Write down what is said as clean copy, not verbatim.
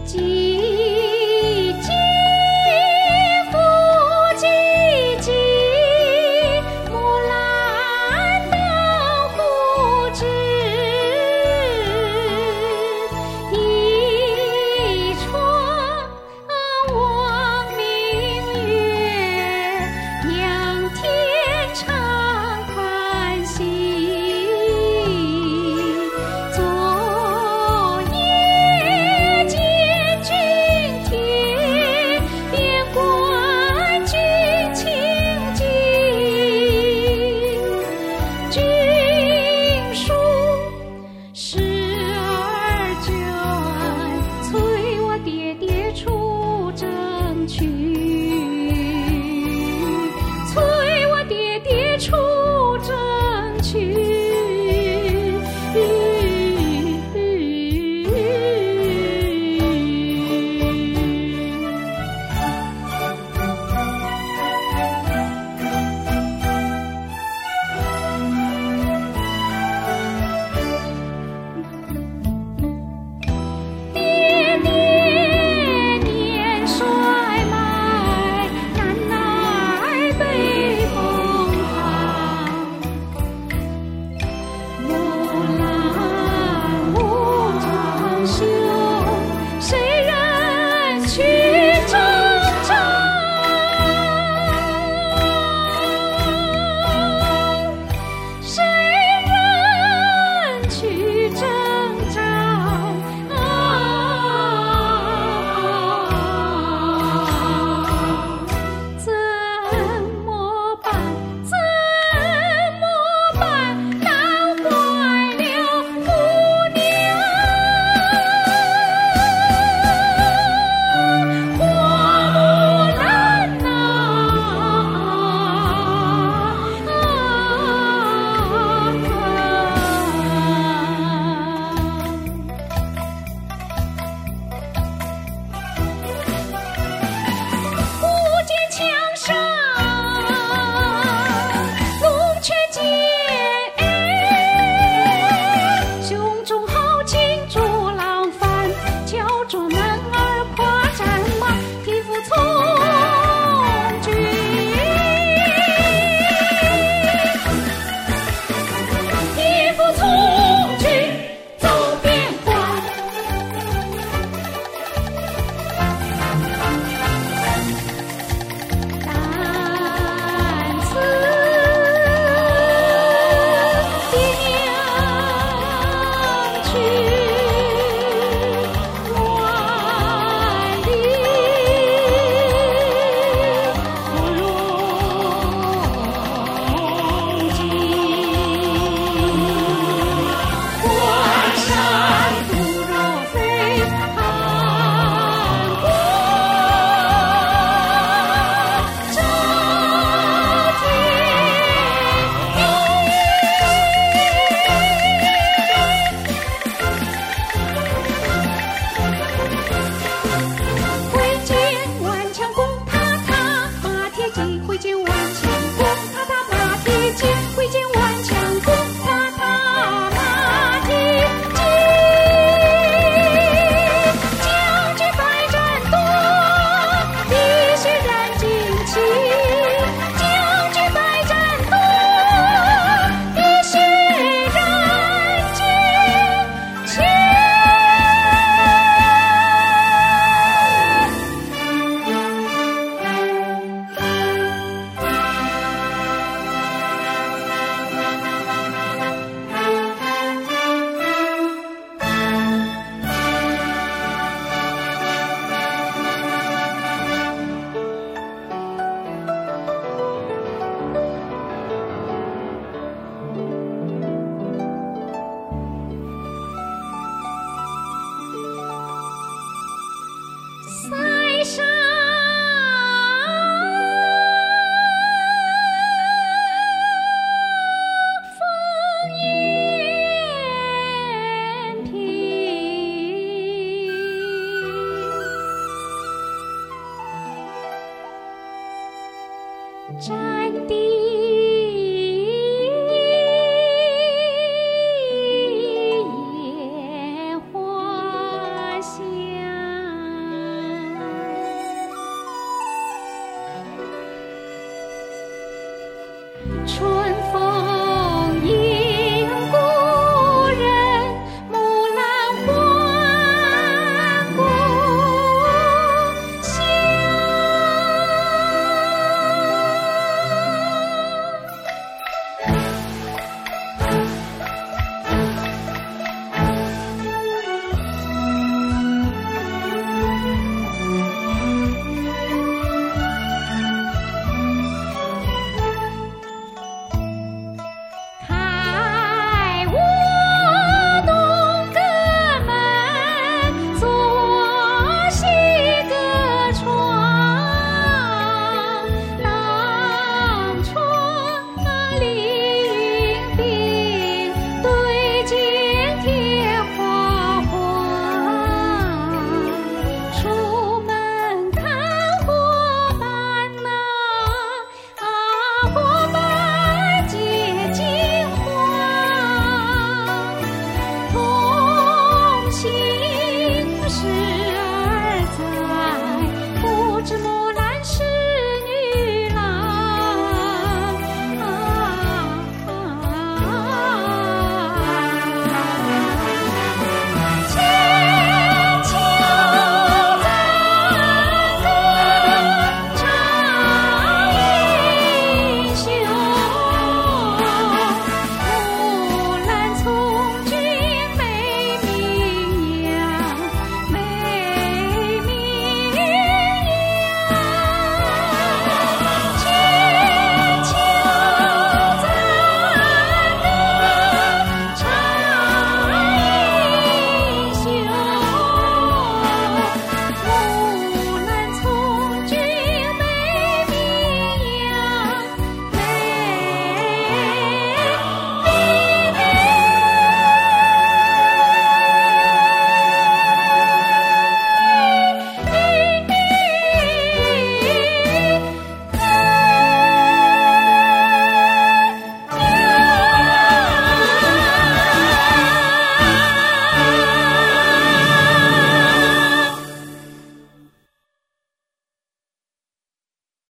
唧唧复唧唧，木兰当户织。一窗望明月，仰天长叹息。昨夜见君帖，便观君情景。君书12卷，催我爹爹出征去，催我爹爹出征去。爹爹年衰迈，男儿被风寒。木兰无长袖，谁人去征战？谁人去征战？怎么办？怎么办？难坏了姑娘。花木兰忽见墙上龙雀结，胸中豪情逐浪翻，敲着男儿跨战马，替父从军。替父从军走边关，但此爹娘去，万里不容尽。关山度若飞，汉国昭天。挥剑万枪弓，踏踏马蹄疾。挥剑万枪弓，踏踏马蹄疾。挥剑万枪弓，踏踏马蹄疾。将军百战多，必须燃旌旗。将军百战多，必须燃旌旗。塞上烽烟频，战地野花香。 是